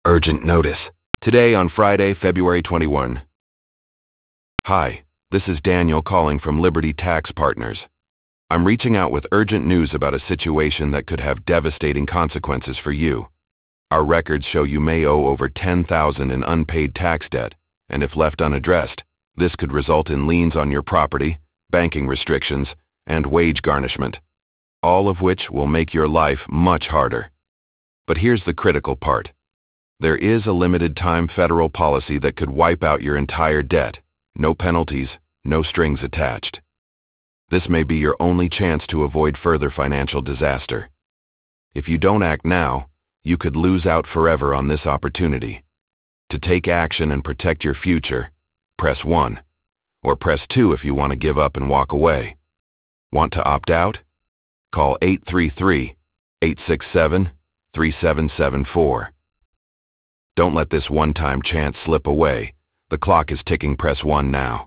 Urgent notice. Today on Friday, February 21. Hi, this is Daniel calling from Liberty Tax Partners. I'm reaching out with urgent news about a situation that could have devastating consequences for you. Our records show you may owe over $10,000 in unpaid tax debt, and if left unaddressed, this could result in liens on your property, banking restrictions, and wage garnishment, all of which will make your life much harder. But here's the critical part. There is a limited-time federal policy that could wipe out your entire debt. No penalties, no strings attached. This may be your only chance to avoid further financial disaster. If you don't act now, you could lose out forever on this opportunity. To take action and protect your future, press 1, or press 2 if you want to give up and walk away. Want to opt out? Call 833-867-3774. Don't let this one-time chance slip away. The clock is ticking. Press 1 now.